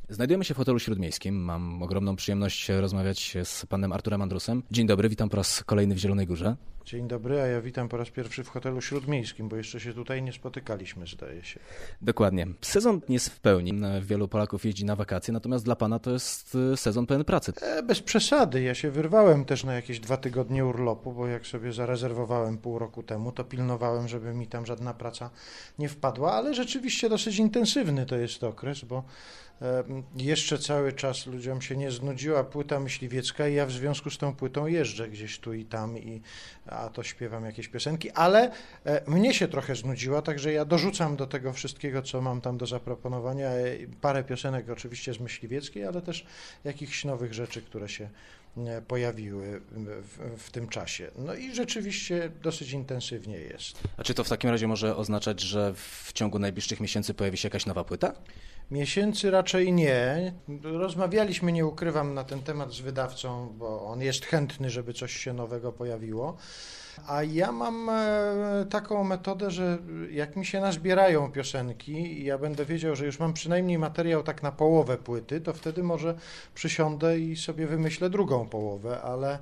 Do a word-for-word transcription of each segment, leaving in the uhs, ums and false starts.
Znajdujemy się w hotelu śródmiejskim. Mam ogromną przyjemność rozmawiać z panem Arturem Andrusem. Dzień dobry, witam po raz kolejny w Zielonej Górze. Dzień dobry, a ja witam po raz pierwszy w hotelu śródmiejskim, bo jeszcze się tutaj nie spotykaliśmy, zdaje się. Dokładnie. Sezon jest w pełni. Wielu Polaków jeździ na wakacje, natomiast dla pana to jest sezon pełen pracy. E, bez przesady. Ja się wyrwałem też na jakieś dwa tygodnie urlopu, bo jak sobie zarezerwowałem pół roku temu, to pilnowałem, żeby mi tam żadna praca nie wpadła, ale rzeczywiście dosyć intensywny to jest okres, bo e, jeszcze cały czas ludziom się nie znudziła płyta myśliwiecka i ja w związku z tą płytą jeżdżę gdzieś tu i tam, i, a to śpiewam jakieś piosenki, ale e, mnie się trochę znudziła, także ja dorzucam do tego wszystkiego, co mam tam do zaproponowania, e, parę piosenek oczywiście z myśliwieckiej, ale też jakichś nowych rzeczy, które się e, pojawiły w, w tym czasie. No i rzeczywiście dosyć intensywnie jest. A czy to w takim razie może oznaczać, że w ciągu najbliższych miesięcy pojawi się jakaś nowa płyta? Miesięcy raczej nie. Rozmawialiśmy, nie ukrywam, na ten temat z wydawcą, bo on jest chętny, żeby coś się nowego pojawiło. A ja mam taką metodę, że jak mi się nazbierają piosenki i ja będę wiedział, że już mam przynajmniej materiał tak na połowę płyty, to wtedy może przysiądę i sobie wymyślę drugą połowę, ale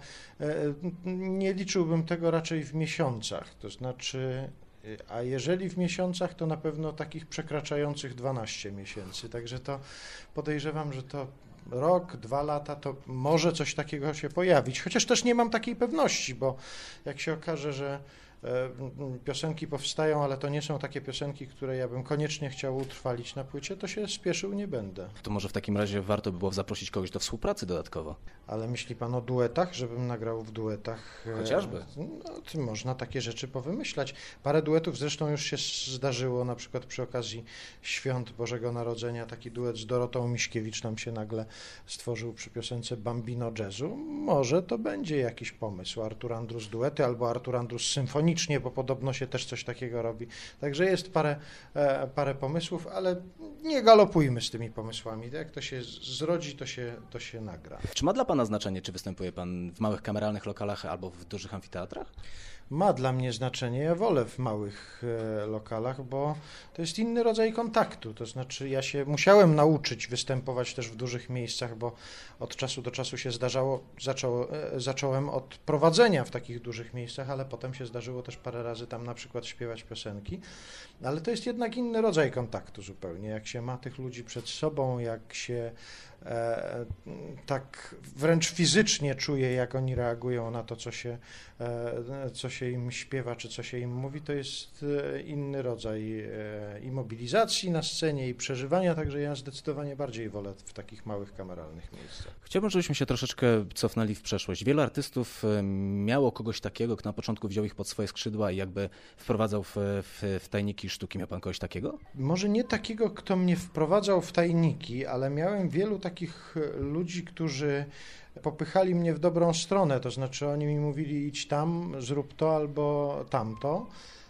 nie liczyłbym tego raczej w miesiącach. To znaczy... A jeżeli w miesiącach, to na pewno takich przekraczających dwanaście miesięcy. Także to podejrzewam, że to rok, dwa lata, to może coś takiego się pojawić. Chociaż też nie mam takiej pewności, bo jak się okaże, że piosenki powstają, ale to nie są takie piosenki, które ja bym koniecznie chciał utrwalić na płycie, to się spieszył nie będę. To może w takim razie warto by było zaprosić kogoś do współpracy dodatkowo. Ale myśli pan o duetach, żebym nagrał w duetach? Chociażby. No, to można takie rzeczy powymyślać. Parę duetów zresztą już się zdarzyło, na przykład przy okazji Świąt Bożego Narodzenia, taki duet z Dorotą Miśkiewicz nam się nagle stworzył przy piosence Bambino Jazzu. Może to będzie jakiś pomysł. Artur Andrus duety albo Artur Andrus symfonicznie, bo podobno się też coś takiego robi. Także jest parę, e, parę pomysłów, ale nie galopujmy z tymi pomysłami. Jak to się zrodzi, to się, to się nagra. Czy ma dla pana znaczenie, czy występuje pan w małych kameralnych lokalach albo w dużych amfiteatrach? Ma dla mnie znaczenie. Ja wolę w małych e, lokalach, bo to jest inny rodzaj kontaktu. To znaczy ja się musiałem nauczyć występować też w dużych miejscach, bo od czasu do czasu się zdarzało, zaczęło, e, zacząłem od prowadzenia w takich dużych miejscach, ale potem się zdarzyło też parę razy tam na przykład śpiewać piosenki. Ale to jest jednak inny rodzaj kontaktu zupełnie. Jak się ma tych ludzi przed sobą, jak się e, tak wręcz fizycznie czuje, jak oni reagują na to, co się, e, co się im śpiewa, czy co się im mówi, to jest inny rodzaj e, i mobilizacji na scenie, i przeżywania, także ja zdecydowanie bardziej wolę w takich małych, kameralnych miejscach. Chciałbym, żebyśmy się troszeczkę cofnęli w przeszłość. Wielu artystów miało kogoś takiego, kto na początku wziął ich pod swoje skrzydła i jakby wprowadzał w, w, w tajniki sztuki. Miał pan kogoś takiego? Może nie takiego, kto mnie wprowadzał w tajniki, ale miałem wielu takich ludzi, którzy popychali mnie w dobrą stronę, to znaczy oni mi mówili idź tam, zrób to albo tamto.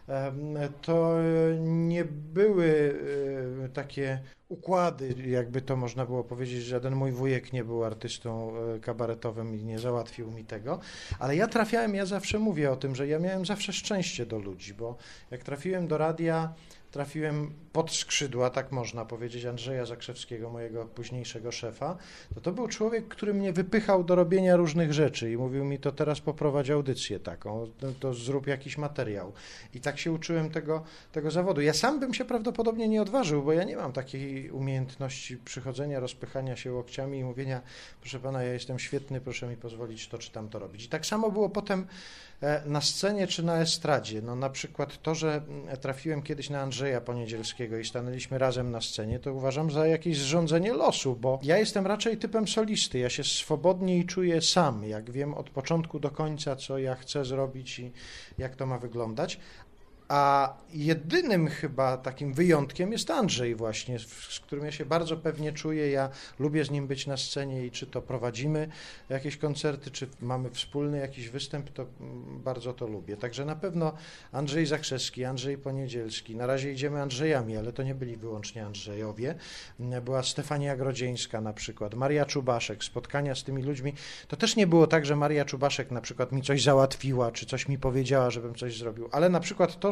To nie były takie układy, jakby to można było powiedzieć, że żaden mój wujek nie był artystą kabaretowym i nie załatwił mi tego, ale ja trafiałem, ja zawsze mówię o tym, że ja miałem zawsze szczęście do ludzi, bo jak trafiłem do radia, trafiłem pod skrzydła, tak można powiedzieć, Andrzeja Zakrzewskiego, mojego późniejszego szefa, to to był człowiek, który mnie wypychał do robienia różnych rzeczy i mówił mi, to teraz poprowadź audycję taką, to, to zrób jakiś materiał. I tak się uczyłem tego, tego zawodu. Ja sam bym się prawdopodobnie nie odważył, bo ja nie mam takiej umiejętności przychodzenia, rozpychania się łokciami i mówienia, proszę pana, ja jestem świetny, proszę mi pozwolić to czy tamto robić. I tak samo było potem na scenie czy na estradzie. No na przykład to, że trafiłem kiedyś na Andrzeja Poniedzielskiego i stanęliśmy razem na scenie, to uważam za jakieś zrządzenie losu, bo ja jestem raczej typem solisty, ja się swobodniej czuję sam, jak wiem od początku do końca, co ja chcę zrobić i jak to ma wyglądać. A jedynym chyba takim wyjątkiem jest Andrzej właśnie, z którym ja się bardzo pewnie czuję. Ja lubię z nim być na scenie i czy to prowadzimy jakieś koncerty, czy mamy wspólny jakiś występ, to bardzo to lubię. Także na pewno Andrzej Zakrzewski, Andrzej Poniedzielski. Na razie idziemy Andrzejami, ale to nie byli wyłącznie Andrzejowie. Była Stefania Grodzieńska na przykład, Maria Czubaszek, spotkania z tymi ludźmi. To też nie było tak, że Maria Czubaszek na przykład mi coś załatwiła, czy coś mi powiedziała, żebym coś zrobił, ale na przykład to,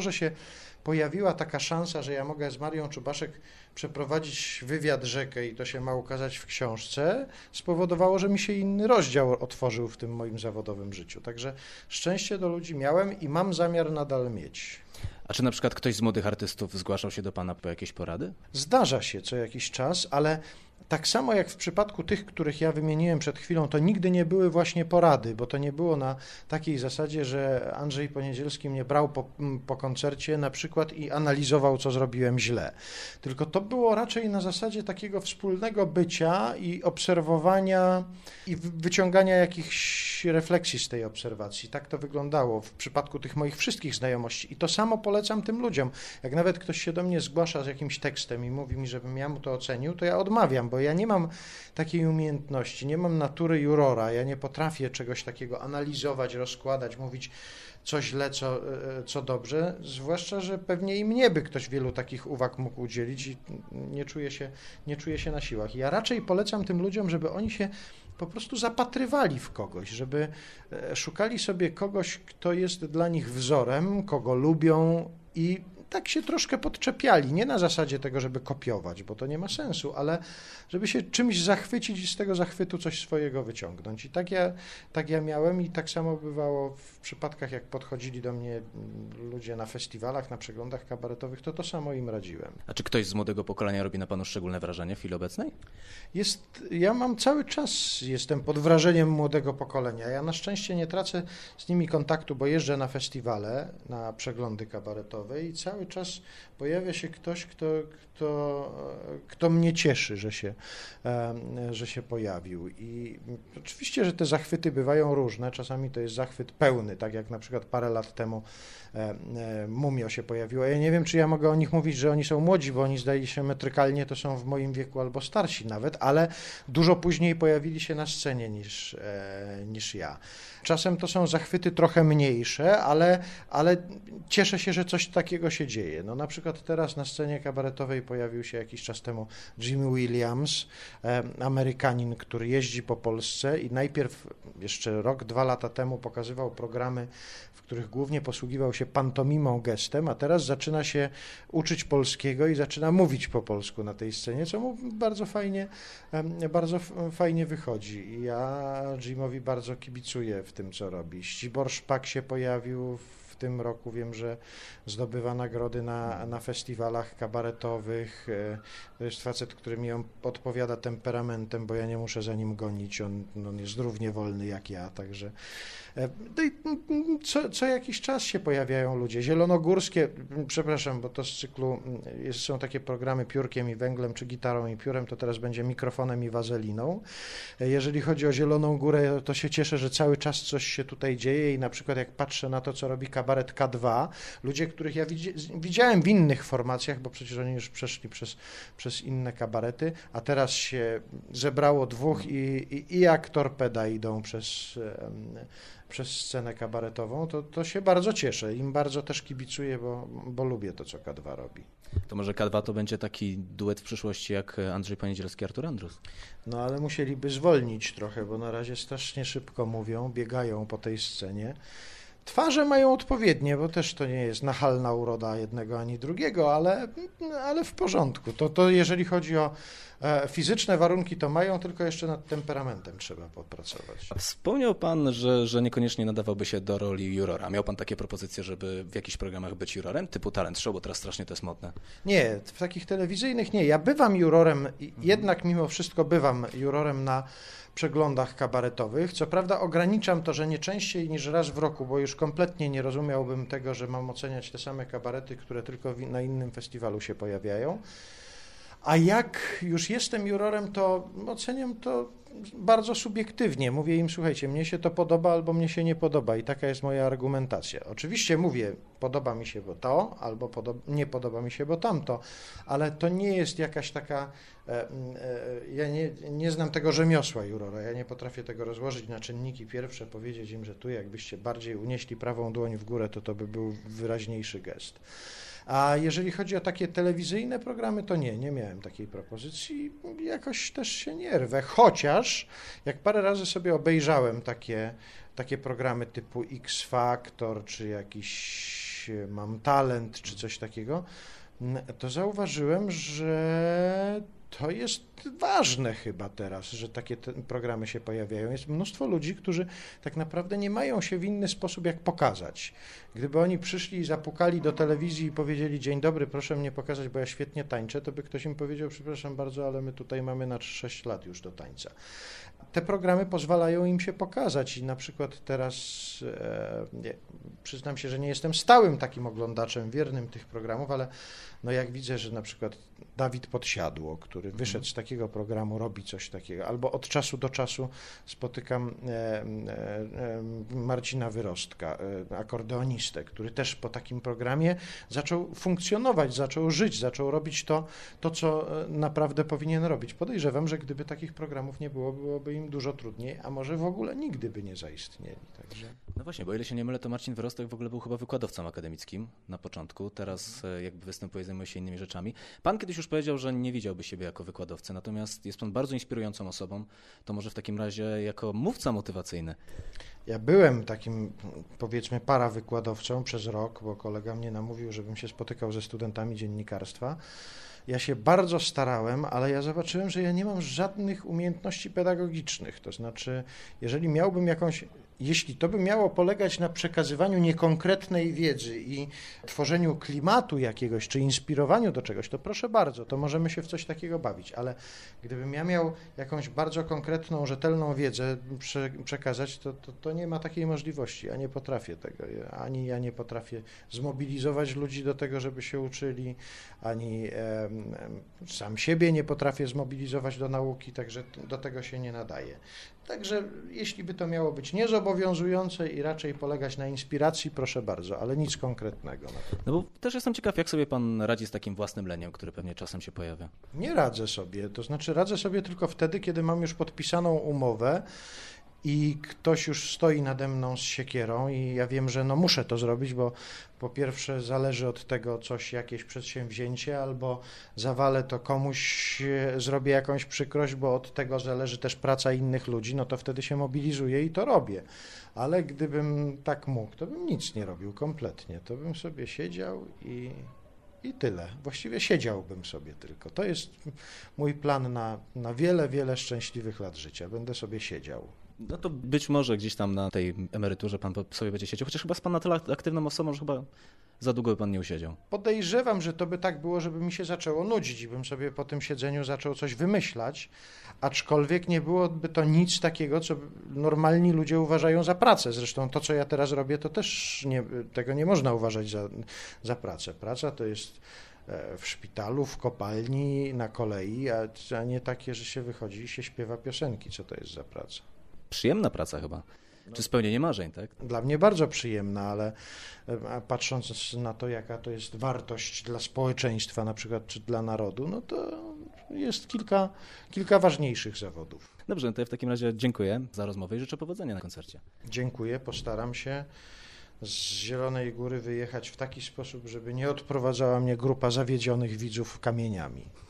że się pojawiła taka szansa, że ja mogę z Marią Czubaszek przeprowadzić wywiad rzekę i to się ma ukazać w książce, spowodowało, że mi się inny rozdział otworzył w tym moim zawodowym życiu. Także szczęście do ludzi miałem i mam zamiar nadal mieć. A czy na przykład ktoś z młodych artystów zgłaszał się do pana po jakieś porady? Zdarza się co jakiś czas, ale tak samo jak w przypadku tych, których ja wymieniłem przed chwilą, to nigdy nie były właśnie porady, bo to nie było na takiej zasadzie, że Andrzej Poniedzielski mnie brał po, po koncercie na przykład i analizował, co zrobiłem źle. Tylko to było raczej na zasadzie takiego wspólnego bycia i obserwowania i wyciągania jakichś refleksji z tej obserwacji. Tak to wyglądało w przypadku tych moich wszystkich znajomości. I to samo polecam tym ludziom. Jak nawet ktoś się do mnie zgłasza z jakimś tekstem i mówi mi, żebym ja mu to ocenił, to ja odmawiam, bo ja nie mam takiej umiejętności, nie mam natury jurora, ja nie potrafię czegoś takiego analizować, rozkładać, mówić co źle, co, co dobrze, zwłaszcza, że pewnie i mnie by ktoś wielu takich uwag mógł udzielić i nie czuję się, nie czuję się na siłach. Ja raczej polecam tym ludziom, żeby oni się po prostu zapatrywali w kogoś, żeby szukali sobie kogoś, kto jest dla nich wzorem, kogo lubią i tak się troszkę podczepiali, nie na zasadzie tego, żeby kopiować, bo to nie ma sensu, ale żeby się czymś zachwycić i z tego zachwytu coś swojego wyciągnąć. I tak ja, tak ja miałem i tak samo bywało w przypadkach, jak podchodzili do mnie ludzie na festiwalach, na przeglądach kabaretowych, to to samo im radziłem. A czy ktoś z młodego pokolenia robi na panu szczególne wrażenie w chwili obecnej? Jest, ja mam cały czas, jestem pod wrażeniem młodego pokolenia. Ja na szczęście nie tracę z nimi kontaktu, bo jeżdżę na festiwale, na przeglądy kabaretowe i cały czas pojawia się ktoś, kto, kto, kto mnie cieszy, że się, że się pojawił. I oczywiście, że te zachwyty bywają różne. Czasami to jest zachwyt pełny, tak jak na przykład parę lat temu Mumio się pojawiło. Ja nie wiem, czy ja mogę o nich mówić, że oni są młodzi, bo oni zdaje się metrykalnie to są w moim wieku albo starsi nawet, ale dużo później pojawili się na scenie niż, niż ja. Czasem to są zachwyty trochę mniejsze, ale, ale cieszę się, że coś takiego się dzieje. No na przykład teraz na scenie kabaretowej pojawił się jakiś czas temu Jimmy Williams, Amerykanin, który jeździ po Polsce i najpierw jeszcze rok, dwa lata temu pokazywał programy, w których głównie posługiwał się pantomimą, gestem, a teraz zaczyna się uczyć polskiego i zaczyna mówić po polsku na tej scenie, co mu bardzo fajnie, bardzo fajnie wychodzi. I ja Jimowi bardzo kibicuję w tym, co robi. Ścibor Szpak się pojawił w tym roku, wiem, że zdobywa nagrody na, na festiwalach kabaretowych. To jest facet, który mi odpowiada temperamentem, bo ja nie muszę za nim gonić, on, on jest równie wolny jak ja, także no i co, co jakiś czas się pojawiają ludzie. Zielonogórskie, przepraszam, bo to z cyklu jest, są takie programy piórkiem i węglem, czy gitarą i piórem, to teraz będzie mikrofonem i wazeliną. Jeżeli chodzi o Zieloną Górę, to się cieszę, że cały czas coś się tutaj dzieje i na przykład jak patrzę na to, co robi kabaret K dwa, ludzie, których ja widzi, widziałem w innych formacjach, bo przecież oni już przeszli przez, przez inne kabarety, a teraz się zebrało dwóch i, i, i jak torpeda idą przez, przez scenę kabaretową, to, to się bardzo cieszę. Im bardzo też kibicuję, bo, bo lubię to, co K dwa robi. To może K dwa to będzie taki duet w przyszłości jak Andrzej Poniedzielski, Artur Andrus? No ale musieliby zwolnić trochę, bo na razie strasznie szybko mówią, biegają po tej scenie. Twarze mają odpowiednie, bo też to nie jest nachalna uroda jednego ani drugiego, ale, ale w porządku. To, to jeżeli chodzi o e, fizyczne warunki, to mają, tylko jeszcze nad temperamentem trzeba popracować. A wspomniał pan, że, że niekoniecznie nadawałby się do roli jurora. Miał pan takie propozycje, żeby w jakichś programach być jurorem, typu Talent Show, bo teraz strasznie to jest modne? Nie, w takich telewizyjnych nie. Ja bywam jurorem, jednak mimo wszystko bywam jurorem na przeglądach kabaretowych. Co prawda ograniczam to, że nie częściej niż raz w roku, bo już kompletnie nie rozumiałbym tego, że mam oceniać te same kabarety, które tylko na innym festiwalu się pojawiają. A jak już jestem jurorem, to oceniam to bardzo subiektywnie. Mówię im, słuchajcie, mnie się to podoba albo mnie się nie podoba i taka jest moja argumentacja. Oczywiście mówię, podoba mi się bo to, albo podoba, nie podoba mi się bo tamto, ale to nie jest jakaś taka, e, e, ja nie, nie znam tego rzemiosła jurora, ja nie potrafię tego rozłożyć na czynniki pierwsze, powiedzieć im, że tu jakbyście bardziej unieśli prawą dłoń w górę, to to by był wyraźniejszy gest. A jeżeli chodzi o takie telewizyjne programy, to nie, nie miałem takiej propozycji. Jakoś też się nie rwę, chociaż jak parę razy sobie obejrzałem takie, takie programy typu X Factor, czy jakiś jakiś Mam Talent czy coś takiego, to zauważyłem, że to jest ważne chyba teraz, że takie te programy się pojawiają. Jest mnóstwo ludzi, którzy tak naprawdę nie mają się w inny sposób jak pokazać. Gdyby oni przyszli i zapukali do telewizji i powiedzieli: dzień dobry, proszę mnie pokazać, bo ja świetnie tańczę, to by ktoś im powiedział: przepraszam bardzo, ale my tutaj mamy na sześć lat już do tańca. Te programy pozwalają im się pokazać i na przykład teraz e, nie, przyznam się, że nie jestem stałym takim oglądaczem wiernym tych programów, ale no jak widzę, że na przykład Dawid Podsiadło, który wyszedł z takiego programu, robi coś takiego, albo od czasu do czasu spotykam e, e, Marcina Wyrostka, e, akordeonistę, który też po takim programie zaczął funkcjonować, zaczął żyć, zaczął robić to, to co naprawdę powinien robić. Podejrzewam, że gdyby takich programów nie było, byłoby im dużo trudniej, a może w ogóle nigdy by nie zaistnieli. Także... No właśnie, bo o ile się nie mylę, to Marcin Wyrostek w ogóle był chyba wykładowcą akademickim na początku, teraz jakby występuje, zajmuje się innymi rzeczami. Pan kiedyś już powiedział, że nie widziałby siebie jako wykładowcy, natomiast jest pan bardzo inspirującą osobą, to może w takim razie jako mówca motywacyjny. Ja byłem takim, powiedzmy, parawykładowcą przez rok, bo kolega mnie namówił, żebym się spotykał ze studentami dziennikarstwa. Ja się bardzo starałem, ale ja zobaczyłem, że ja nie mam żadnych umiejętności pedagogicznych. To znaczy, jeżeli miałbym jakąś, jeśli to by miało polegać na przekazywaniu niekonkretnej wiedzy i tworzeniu klimatu jakiegoś, czy inspirowaniu do czegoś, to proszę bardzo, to możemy się w coś takiego bawić, ale gdybym ja miał jakąś bardzo konkretną, rzetelną wiedzę prze, przekazać, to, to, to nie ma takiej możliwości. Ja nie potrafię tego, ani ja nie potrafię zmobilizować ludzi do tego, żeby się uczyli, ani e, sam siebie nie potrafię zmobilizować do nauki, także do tego się nie nadaje. Także jeśli by to miało być niezobowiązujące i raczej polegać na inspiracji, proszę bardzo, ale nic konkretnego. No bo też jestem ciekaw, jak sobie pan radzi z takim własnym leniem, który pewnie czasem się pojawia. Nie radzę sobie, to znaczy radzę sobie tylko wtedy, kiedy mam już podpisaną umowę i ktoś już stoi nade mną z siekierą i ja wiem, że no muszę to zrobić, bo po pierwsze zależy od tego coś, jakieś przedsięwzięcie, albo zawalę to komuś, zrobię jakąś przykrość, bo od tego zależy też praca innych ludzi, no to wtedy się mobilizuję i to robię. Ale gdybym tak mógł, to bym nic nie robił kompletnie, to bym sobie siedział i... I tyle. Właściwie siedziałbym sobie tylko. To jest mój plan na, na wiele, wiele szczęśliwych lat życia. Będę sobie siedział. No to być może gdzieś tam na tej emeryturze pan sobie będzie siedział, chociaż chyba jest pan na tyle aktywną osobą, że chyba za długo by pan nie usiedział. Podejrzewam, że to by tak było, żeby mi się zaczęło nudzić i bym sobie po tym siedzeniu zaczął coś wymyślać, aczkolwiek nie byłoby to nic takiego, co normalni ludzie uważają za pracę. Zresztą to, co ja teraz robię, to też nie, tego nie można uważać za, za pracę. Praca to jest w szpitalu, w kopalni, na kolei, a, a nie takie, że się wychodzi i się śpiewa piosenki. Co to jest za praca? Przyjemna praca chyba. Czy spełnienie marzeń, tak? Dla mnie bardzo przyjemna, ale patrząc na to, jaka to jest wartość dla społeczeństwa na przykład, czy dla narodu, no to jest kilka, kilka ważniejszych zawodów. Dobrze, no to ja w takim razie dziękuję za rozmowę i życzę powodzenia na koncercie. Dziękuję, postaram się z Zielonej Góry wyjechać w taki sposób, żeby nie odprowadzała mnie grupa zawiedzionych widzów kamieniami.